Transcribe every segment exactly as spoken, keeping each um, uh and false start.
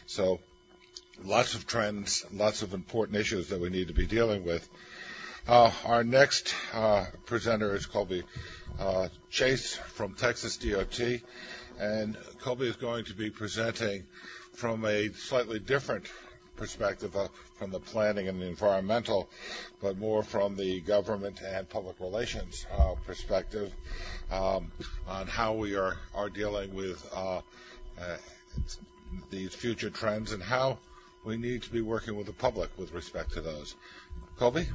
So lots of trends, lots of important issues that we need to be dealing with. Uh, our next uh, presenter is Colby uh, Chase from Texas D O T, and Colby is going to be presenting from a slightly different perspective uh, from the planning and the environmental, but more from the government and public relations uh, perspective um, on how we are, are dealing with uh, uh, these future trends and how we need to be working with the public with respect to those. Colby?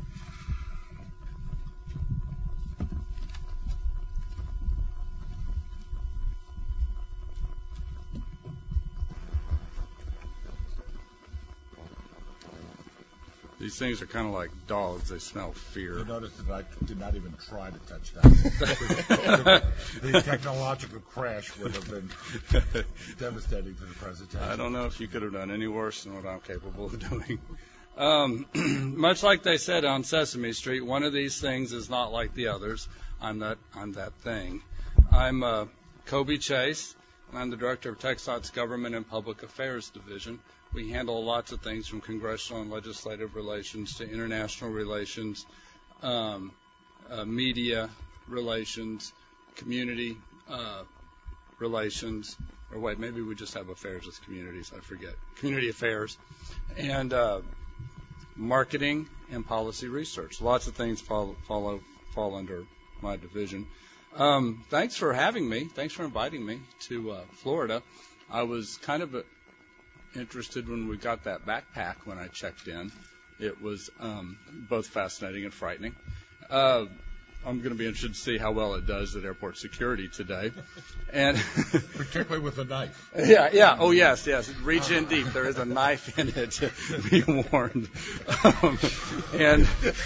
These things are kind of like dogs. They smell fear. You notice that I did not even try to touch that. The technological crash would have been devastating to the presentation. I don't know if you could have done any worse than what I'm capable of doing. Um, much like they said on Sesame Street, one of these things is not like the others. I'm that, I'm that thing. I'm uh, Colby Chase, and I'm the director of TxDOT's Government and Public Affairs Division. We handle lots of things from congressional and legislative relations to international relations, um, uh, media relations, community uh, relations, or wait, maybe we just have affairs with communities, I forget, community affairs, and uh, marketing and policy research. Lots of things follow, follow, fall under my division. Um, thanks for having me. Thanks for inviting me to uh, Florida. I was kind of a interested when we got that backpack when I checked in. It was um, both fascinating and frightening. Uh, I'm going to be interested to see how well it does at airport security today. And particularly with a knife. Yeah, yeah. Oh, yes, yes. Reach in deep. There is a knife in it. Be warned. Um, and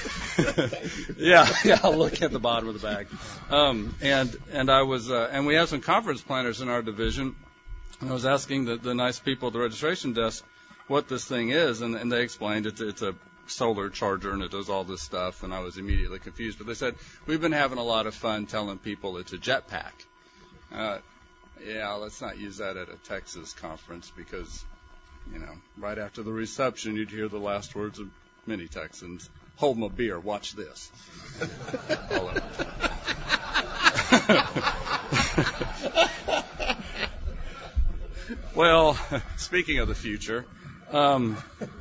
yeah, yeah. I'll look at the bottom of the bag. Um, and and I was uh, and we have some conference planners in our division. And I was asking the, the nice people at the registration desk what this thing is, and, and they explained it's, it's a solar charger and it does all this stuff, and I was immediately confused. But they said, we've been having a lot of fun telling people it's a jetpack. Uh, yeah, let's not use that at a Texas conference because, you know, right after the reception, you'd hear the last words of many Texans, hold my beer, watch this. All over. Well, speaking of the future, um,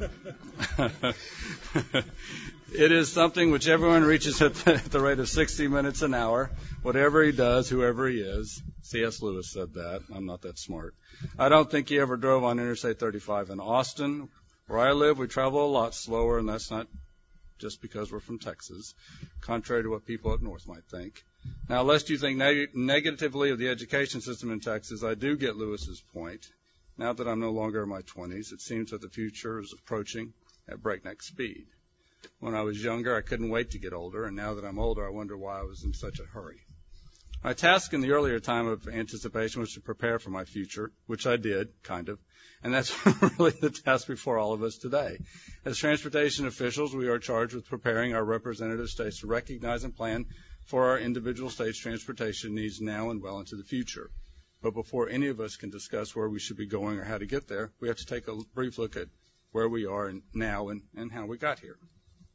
it is something which everyone reaches at the, at the rate of sixty minutes an hour, whatever he does, whoever he is. C S Lewis said that. I'm not that smart. I don't think he ever drove on Interstate thirty-five in Austin. Where I live, we travel a lot slower, and that's not just because we're from Texas, contrary to what people up north might think. Now, lest you think neg- negatively of the education system in Texas, I do get Lewis's point. Now that I'm no longer in my twenties, it seems that the future is approaching at breakneck speed. When I was younger, I couldn't wait to get older, and now that I'm older, I wonder why I was in such a hurry. My task in the earlier time of anticipation was to prepare for my future, which I did, kind of, and that's really the task before all of us today. As transportation officials, we are charged with preparing our representative states to recognize and plan for our individual states' transportation needs now and well into the future. But before any of us can discuss where we should be going or how to get there, we have to take a brief look at where we are now and, and how we got here.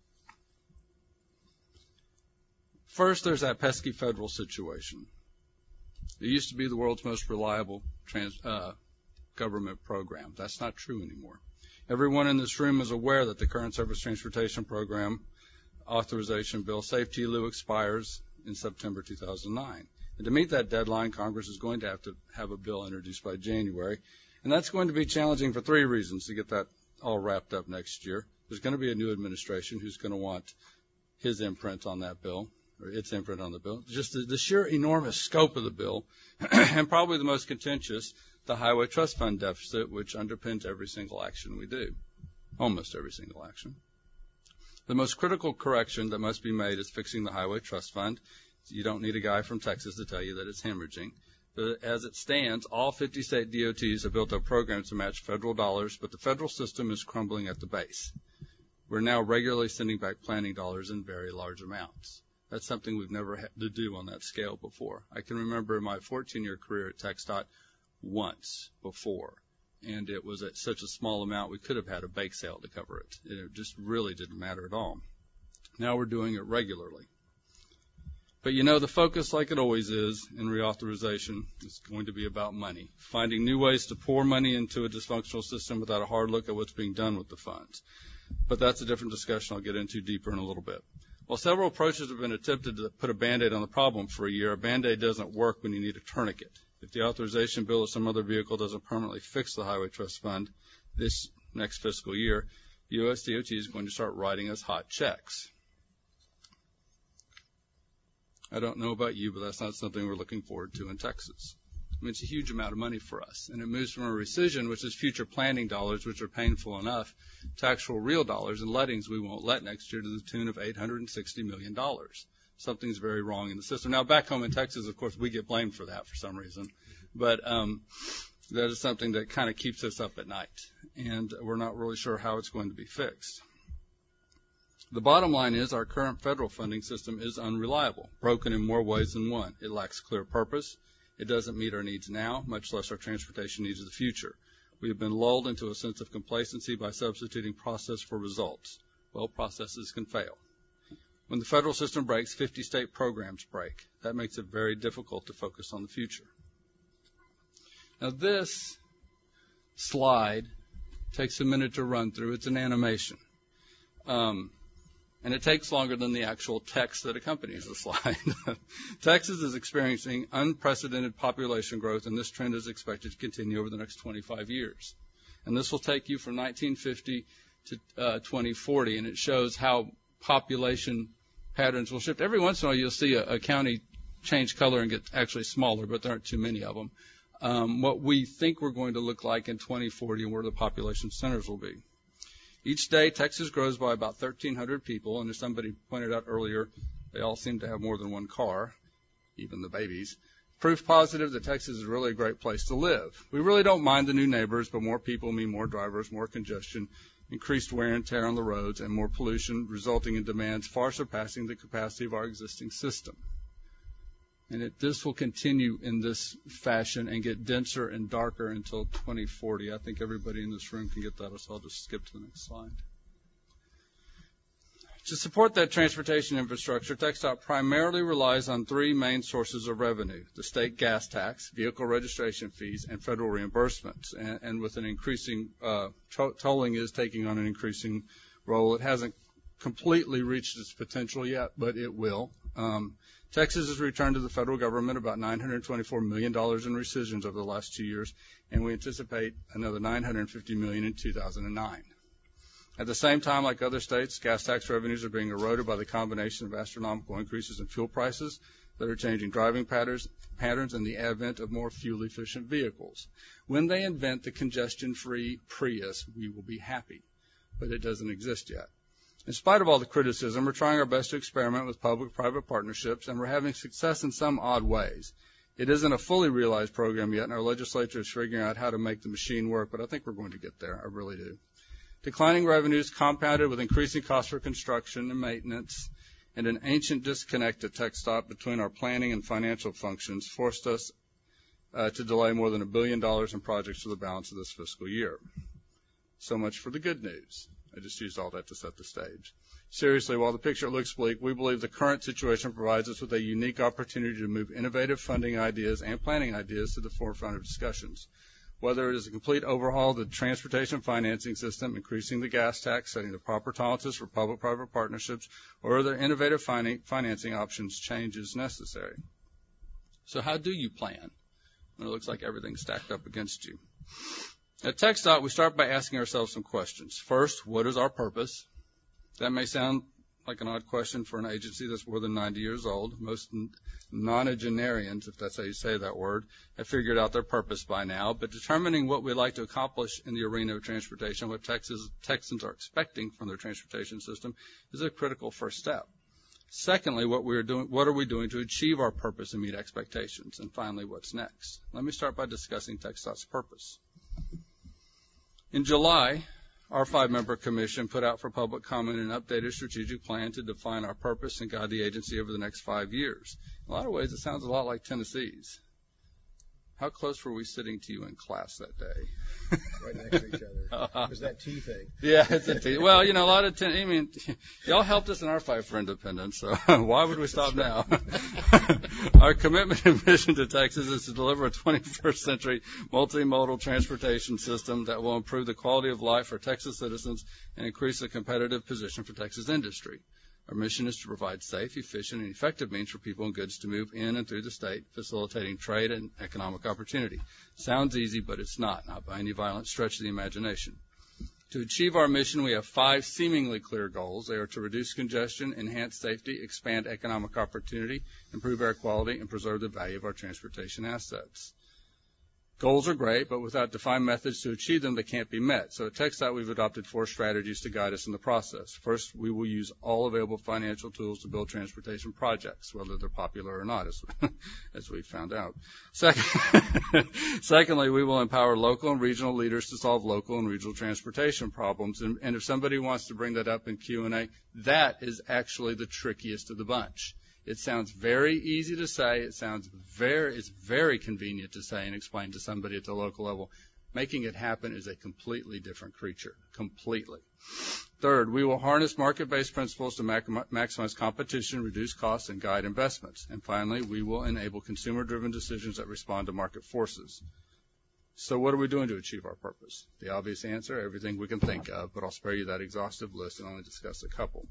First, there's that pesky federal situation. It used to be the world's most reliable trans, uh, government program. That's not true anymore. Everyone in this room is aware that the current Surface Transportation Program authorization bill, Safety L U, expires in September two thousand nine. And to meet that deadline, Congress is going to have to have a bill introduced by January. And that's going to be challenging for three reasons to get that all wrapped up next year. There's going to be a new administration who's going to want his imprint on that bill, or its imprint on the bill. Just the, the sheer enormous scope of the bill, and probably the most contentious, the Highway Trust Fund deficit, which underpins every single action we do, almost every single action. The most critical correction that must be made is fixing the Highway Trust Fund. You don't need a guy from Texas to tell you that it's hemorrhaging. But as it stands, all fifty state D O Ts have built up programs to match federal dollars, but the federal system is crumbling at the base. We're now regularly sending back planning dollars in very large amounts. That's something we've never had to do on that scale before. I can remember in my fourteen-year career at TxDOT once before and it was at such a small amount we could have had a bake sale to cover it. It just really didn't matter at all. Now we're doing it regularly. But you know, the focus, like it always is in reauthorization, is going to be about money, finding new ways to pour money into a dysfunctional system without a hard look at what's being done with the funds. But that's a different discussion I'll get into deeper in a little bit. While several approaches have been attempted to put a Band-Aid on the problem for a year, a Band-Aid doesn't work when you need a tourniquet. If the authorization bill or some other vehicle doesn't permanently fix the Highway Trust Fund this next fiscal year, U S D O T is going to start writing us hot checks. I don't know about you, but that's not something we're looking forward to in Texas. I mean, it's a huge amount of money for us, and it moves from a rescission, which is future planning dollars, which are painful enough, to actual real dollars and lettings we won't let next year to the tune of eight hundred sixty million dollars. Something's very wrong in the system. Now, back home in Texas, of course, we get blamed for that for some reason, but um, that is something that kind of keeps us up at night, and we're not really sure how it's going to be fixed. The bottom line is our current federal funding system is unreliable, broken in more ways than one. It lacks clear purpose. It doesn't meet our needs now, much less our transportation needs of the future. We have been lulled into a sense of complacency by substituting process for results. Well, processes can fail. When the federal system breaks, fifty state programs break. That makes it very difficult to focus on the future. Now, this slide takes a minute to run through. It's an animation. Um, And it takes longer than the actual text that accompanies the slide. Texas is experiencing unprecedented population growth, and this trend is expected to continue over the next twenty-five years. And this will take you from nineteen fifty to uh, twenty forty, and it shows how population patterns will shift. Every once in a while, you'll see a, a county change color and get actually smaller, but there aren't too many of them. Um, what we think we're going to look like in twenty forty and where the population centers will be. Each day, Texas grows by about thirteen hundred people, and as somebody pointed out earlier, they all seem to have more than one car, even the babies. Proof positive that Texas is really a great place to live. We really don't mind the new neighbors, but more people mean more drivers, more congestion, increased wear and tear on the roads, and more pollution, resulting in demands far surpassing the capacity of our existing system. And it, this will continue in this fashion and get denser and darker until twenty forty. I think everybody in this room can get that, so I'll just skip to the next slide. To support that transportation infrastructure, TxDOT primarily relies on three main sources of revenue: the state gas tax, vehicle registration fees, and federal reimbursements. And, and with an increasing, uh, to- tolling is taking on an increasing role. It hasn't completely reached its potential yet, but it will. Um, Texas has returned to the federal government about nine hundred twenty-four million dollars in rescissions over the last two years, and we anticipate another nine hundred fifty million dollars in two thousand nine. At the same time, like other states, gas tax revenues are being eroded by the combination of astronomical increases in fuel prices that are changing driving patterns, patterns and the advent of more fuel-efficient vehicles. When they invent the congestion-free Prius, we will be happy, but it doesn't exist yet. In spite of all the criticism, we're trying our best to experiment with public-private partnerships, and we're having success in some odd ways. It isn't a fully realized program yet, and our legislature is figuring out how to make the machine work, but I think we're going to get there. I really do. Declining revenues compounded with increasing costs for construction and maintenance and an ancient disconnect at TxDOT between our planning and financial functions forced us uh, to delay more than a billion dollars in projects for the balance of this fiscal year. So much for the good news. I just used all that to set the stage. Seriously, while the picture looks bleak, we believe the current situation provides us with a unique opportunity to move innovative funding ideas and planning ideas to the forefront of discussions. Whether it is a complete overhaul of the transportation financing system, increasing the gas tax, setting the proper tolerances for public-private partnerships, or other innovative fin- financing options, change is necessary. So how do you plan when it looks like everything's stacked up against you? At TxDOT, we start by asking ourselves some questions. First, what is our purpose? That may sound like an odd question for an agency that's more than ninety years old. Most nonagenarians, if that's how you say that word, have figured out their purpose by now. But determining what we'd like to accomplish in the arena of transportation, what Texas, Texans are expecting from their transportation system, is a critical first step. Secondly, what we are doing, what are we doing to achieve our purpose and meet expectations? And finally, what's next? Let me start by discussing TxDOT's purpose. In July, our five-member commission put out for public comment an updated strategic plan to define our purpose and guide the agency over the next five years. In a lot of ways, it sounds a lot like Tennessee's. how close were we sitting to you in class that day? Right next to each other. It was that tea thing. Yeah, it's a tea. Well, you know, a lot of, ten, I mean, y'all helped us in our fight for independence, so why would we stop now? Our commitment and mission to Texas is to deliver a twenty-first century multimodal transportation system that will improve the quality of life for Texas citizens and increase the competitive position for Texas industry. Our mission is to provide safe, efficient, and effective means for people and goods to move in and through the state, facilitating trade and economic opportunity. Sounds easy, but it's not, not by any violent stretch of the imagination. To achieve our mission, we have five seemingly clear goals. They are to reduce congestion, enhance safety, expand economic opportunity, improve air quality, and preserve the value of our transportation assets. Goals are great, but without defined methods to achieve them, they can't be met. So at TxDOT, we've adopted four strategies to guide us in the process. First, we will use all available financial tools to build transportation projects, whether they're popular or not, as, as we found out. Second, secondly, we will empower local and regional leaders to solve local and regional transportation problems. And, and if somebody wants to bring that up in Q and A, that is actually the trickiest of the bunch. It sounds very easy to say. It sounds very, it's very convenient to say and explain to somebody at the local level. Making it happen is a completely different creature, completely. Third, we will harness market-based principles to maximize competition, reduce costs, and guide investments. And finally, we will enable consumer-driven decisions that respond to market forces. So what are we doing to achieve our purpose? The obvious answer, everything we can think of, but I'll spare you that exhaustive list and only discuss a couple.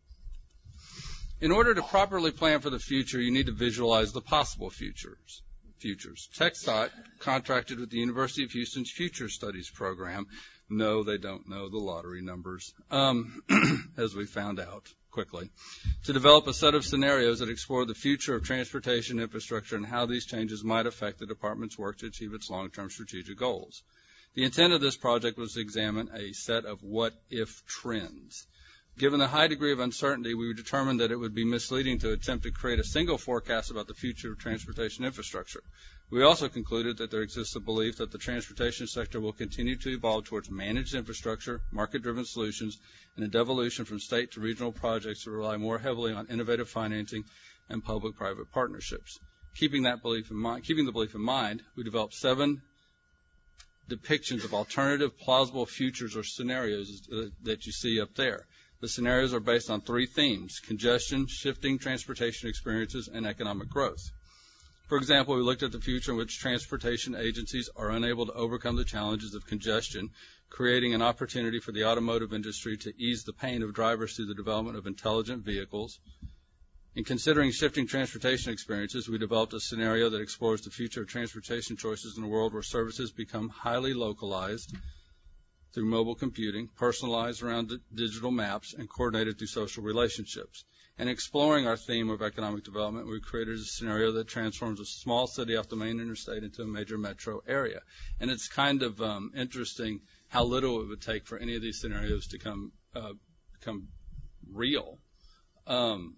In order to properly plan for the future, you need to visualize the possible futures. Futures. TxDOT contracted with the University of Houston's Future Studies program. No, they don't know the lottery numbers, um, as we found out quickly, to develop a set of scenarios that explore the future of transportation infrastructure and how these changes might affect the department's work to achieve its long-term strategic goals. The intent of this project was to examine a set of what-if trends. Given the high degree of uncertainty, we determined that it would be misleading to attempt to create a single forecast about the future of transportation infrastructure. We also concluded that there exists a belief that the transportation sector will continue to evolve towards managed infrastructure, market-driven solutions, and a devolution from state to regional projects to rely more heavily on innovative financing and public-private partnerships. Keeping that belief in mind, keeping the belief in mind, we developed seven depictions of alternative plausible futures or scenarios that you see up there. The scenarios are based on three themes: congestion, shifting transportation experiences, and economic growth. For example, we looked at the future in which transportation agencies are unable to overcome the challenges of congestion, creating an opportunity for the automotive industry to ease the pain of drivers through the development of intelligent vehicles. In considering shifting transportation experiences, we developed a scenario that explores the future of transportation choices in a world where services become highly localized through mobile computing, personalized around digital maps, and coordinated through social relationships. And exploring our theme of economic development, we created a scenario that transforms a small city off the main interstate into a major metro area. And it's kind of um, interesting how little it would take for any of these scenarios to come uh, become real. Um,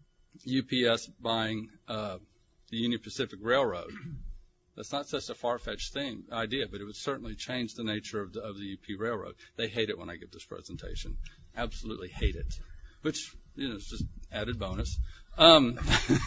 U P S buying uh, the Union Pacific Railroad. That's not such a far-fetched thing, idea, but it would certainly change the nature of the, of the U P Railroad. They hate it when I give this presentation. Absolutely hate it, which, you know, is just added bonus. Um,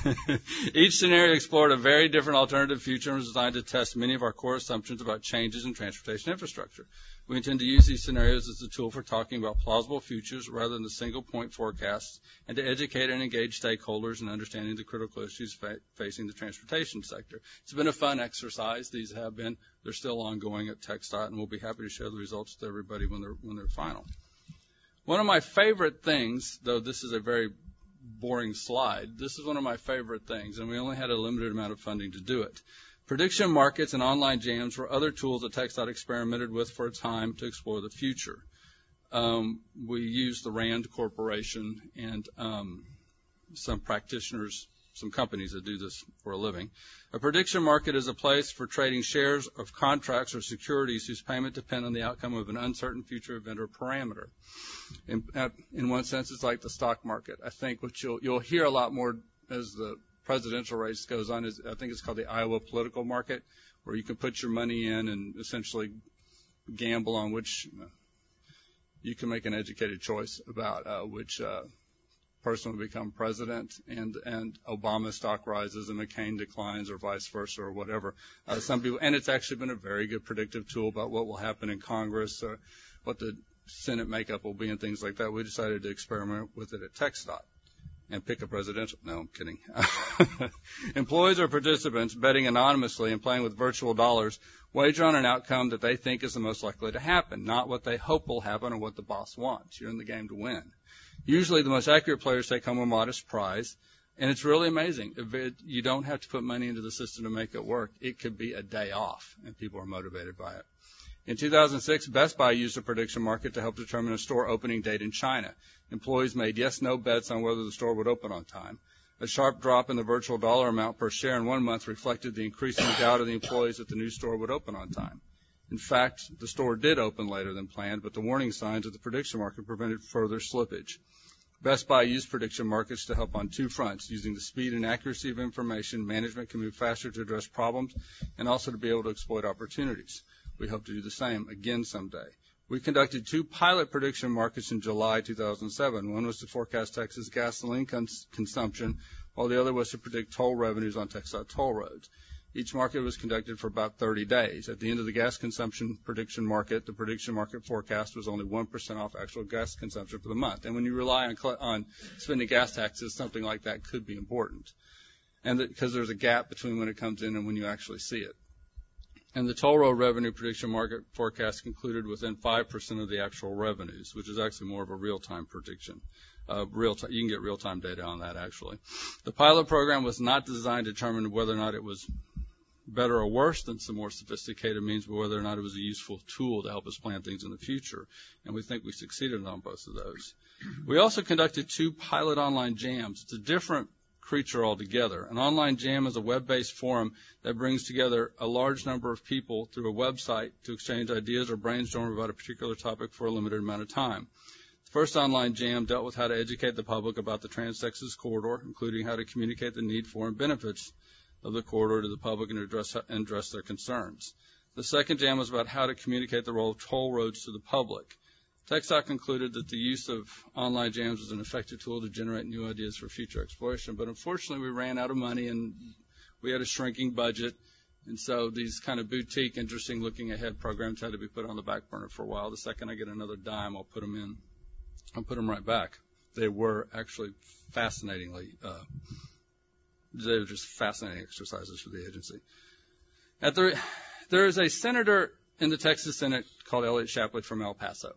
each scenario explored a very different alternative future and was designed to test many of our core assumptions about changes in transportation infrastructure. We intend to use these scenarios as a tool for talking about plausible futures rather than the single-point forecasts, and to educate and engage stakeholders in understanding the critical issues fa- facing the transportation sector. It's been a fun exercise. These have been. They're still ongoing at TxDOT, and we'll be happy to share the results with everybody when they're when they're final. One of my favorite things, though this is a very boring slide, this is one of my favorite things, and we only had a limited amount of funding to do it. Prediction markets and online jams were other tools that TxDOT experimented with for a time to explore the future. Um, we used the RAND Corporation and um, some practitioners, some companies that do this for a living. A prediction market is a place for trading shares of contracts or securities whose payment depend on the outcome of an uncertain future event or parameter. In, uh, in one sense, it's like the stock market. I think what you'll, you'll hear a lot more as the presidential race goes on is, I think it's called the Iowa political market, where you can put your money in and essentially gamble on which, uh, you can make an educated choice about uh, which uh, person would become president, and, and Obama stock rises and McCain declines, or vice versa, or whatever. Uh, some people, and it's actually been a very good predictive tool about what will happen in Congress, uh, what the Senate makeup will be, and things like that. We decided to experiment with it at TxDOT and pick a presidential. No, I'm kidding. Employees or participants betting anonymously and playing with virtual dollars wager on an outcome that they think is the most likely to happen, not what they hope will happen or what the boss wants. You're in the game to win. Usually the most accurate players take home a modest prize, and it's really amazing. If it, you don't have to put money into the system to make it work. It could be a day off, and people are motivated by it. In two thousand six, Best Buy used a prediction market to help determine a store opening date in China. Employees made yes-no bets on whether the store would open on time. A sharp drop in the virtual dollar amount per share in one month reflected the increasing doubt of the employees that the new store would open on time. In fact, the store did open later than planned, but the warning signs of the prediction market prevented further slippage. Best Buy used prediction markets to help on two fronts. Using the speed and accuracy of information, management can move faster to address problems and also to be able to exploit opportunities. We hope to do the same again someday. We conducted two pilot prediction markets in July two thousand seven. One was to forecast Texas gasoline cons- consumption, while the other was to predict toll revenues on TxDOT toll roads. Each market was conducted for about thirty days. At the end of the gas consumption prediction market, the prediction market forecast was only one percent off actual gas consumption for the month. And when you rely on, cl- on spending gas taxes, something like that could be important. And because there's a gap between when it comes in and when you actually see it. And the toll road revenue prediction market forecast concluded within five percent of the actual revenues, which is actually more of a real-time prediction. Uh, real t- you can get real-time data on that, actually. The pilot program was not designed to determine whether or not it was better or worse than some more sophisticated means, but whether or not it was a useful tool to help us plan things in the future. And we think we succeeded on both of those. We also conducted two pilot online jams. It's a different creature altogether. An online jam is a web-based forum that brings together a large number of people through a website to exchange ideas or brainstorm about a particular topic for a limited amount of time. The first online jam dealt with how to educate the public about the Trans-Texas Corridor, including how to communicate the need for and benefits of the corridor to the public and address, and address their concerns. The second jam was about how to communicate the role of toll roads to the public. TxDOT concluded that the use of online jams was an effective tool to generate new ideas for future exploration, but unfortunately we ran out of money and we had a shrinking budget, and so these kind of boutique, interesting looking ahead programs had to be put on the back burner for a while. The second I get another dime, I'll put them in. I'll put them right back. They were actually fascinatingly, uh, they were just fascinating exercises for the agency. At the, there is a senator in the Texas Senate called Elliot Shapley from El Paso.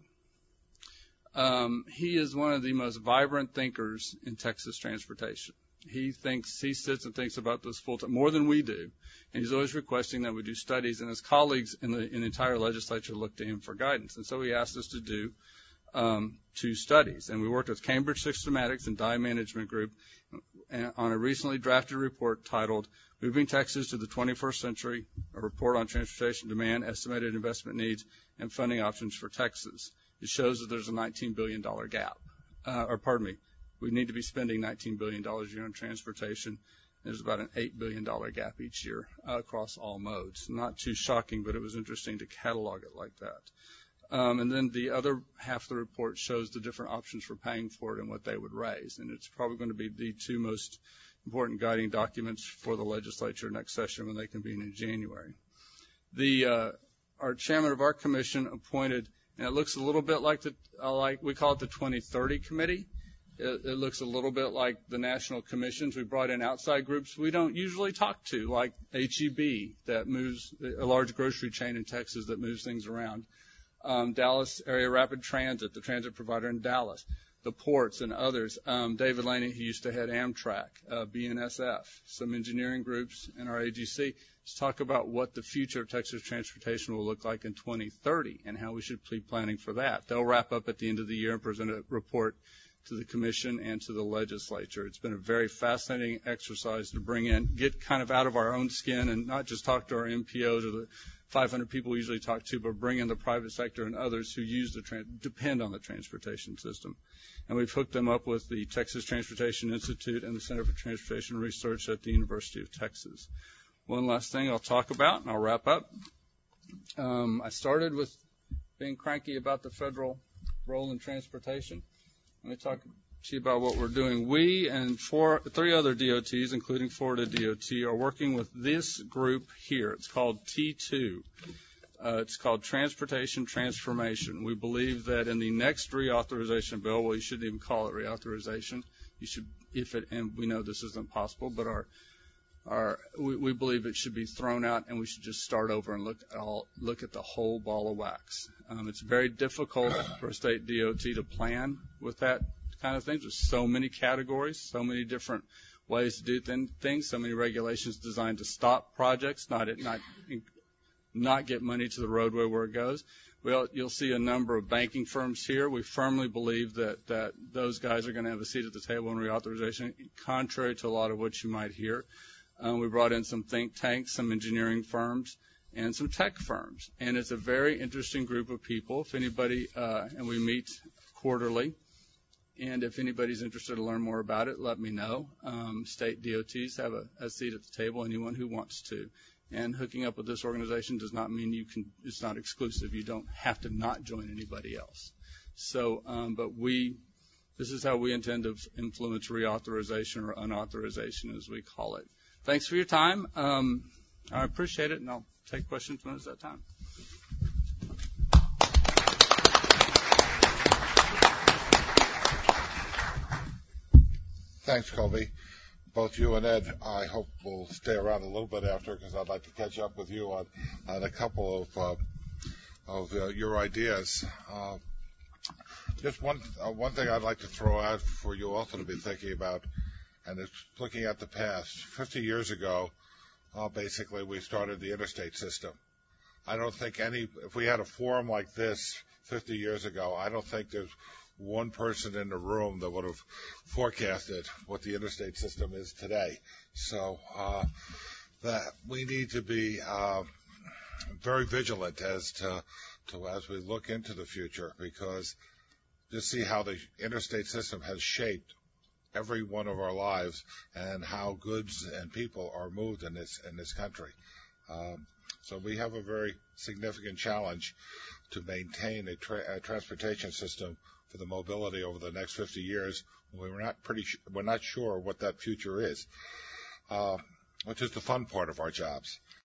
Um, he is one of the most vibrant thinkers in Texas transportation. He thinks, he sits and thinks about this full time, more than we do. And he's always requesting that we do studies, and his colleagues in the, in the entire legislature look to him for guidance. And so he asked us to do, um, two studies. And we worked with Cambridge Systematics and Dye Management Group on a recently drafted report titled Moving Texas to the twenty-first Century, a report on transportation demand, estimated investment needs, and funding options for Texas. It shows that there's a nineteen billion dollars gap. Uh, or pardon me, we need to be spending nineteen billion dollars a year on transportation. There's about an eight billion dollars gap each year uh, across all modes. Not too shocking, but it was interesting to catalog it like that. Um, and then the other half of the report shows the different options for paying for it and what they would raise. And it's probably going to be the two most important guiding documents for the legislature next session when they convene in January. The uh, our chairman of our commission appointed, and it looks a little bit like the uh, like we call it the twenty thirty committee. It, it looks a little bit like the national commissions. We brought in outside groups we don't usually talk to, like H E B, that moves a large grocery chain in Texas that moves things around. Um, Dallas Area Rapid Transit, the transit provider in Dallas, the ports and others. Um, David Laney, who used to head Amtrak, uh, B N S F, some engineering groups, and our A G C to talk about what the future of Texas transportation will look like in twenty thirty and how we should be planning for that. They'll wrap up at the end of the year and present a report to the commission and to the legislature. It's been a very fascinating exercise to bring in, get kind of out of our own skin and not just talk to our M P Os or the five hundred people we usually talk to, but bring in the private sector and others who use the tra- depend on the transportation system. And we've hooked them up with the Texas Transportation Institute and the Center for Transportation Research at the University of Texas. One last thing I'll talk about, and I'll wrap up. Um, I started with being cranky about the federal role in transportation. Let me talk to you about what we're doing. We and four, three other D O Ts, including Florida D O T, are working with this group here. It's called T two. Uh, it's called Transportation Transformation. We believe that in the next reauthorization bill, well, you shouldn't even call it reauthorization. You should, if it, and we know this isn't possible, but our, our, we, we believe it should be thrown out, and we should just start over and look at all, look at the whole ball of wax. Um, it's very difficult for a state D O T to plan with that kind of things. There's so many categories, so many different ways to do th- things, so many regulations designed to stop projects, not not not get money to the roadway where it goes. Well, you'll see a number of banking firms here. We firmly believe that that those guys are going to have a seat at the table in reauthorization, contrary to a lot of what you might hear. Um, we brought in some think tanks, some engineering firms, and some tech firms, and it's a very interesting group of people. If anybody, uh, and we meet quarterly. And if anybody's interested to learn more about it, let me know. Um, state D O Ts have a, a seat at the table, anyone who wants to. And hooking up with this organization does not mean you can, it's not exclusive. You don't have to not join anybody else. So, um, but we, this is how we intend to influence reauthorization or unauthorization, as we call it. Thanks for your time. Um, I appreciate it, and I'll take questions when it's that time. Thanks, Colby. Both you and Ed, I hope will stay around a little bit after, because I'd like to catch up with you on, on a couple of uh, of uh, your ideas. Uh, just one uh, one thing I'd like to throw out for you also to be thinking about, and it's looking at the past. Fifty years ago, uh, basically, we started the interstate system. I don't think any, if we had a forum like this fifty years ago, I don't think there's one person in the room that would have forecasted what the interstate system is today. So uh, that we need to be uh, very vigilant as to, to as we look into the future, because just see how the interstate system has shaped every one of our lives and how goods and people are moved in this in this country. Um, so we have a very significant challenge to maintain a, tra- a transportation system for the mobility over the next fifty years. We're not pretty, sh- we're not sure what that future is, uh, which is the fun part of our jobs.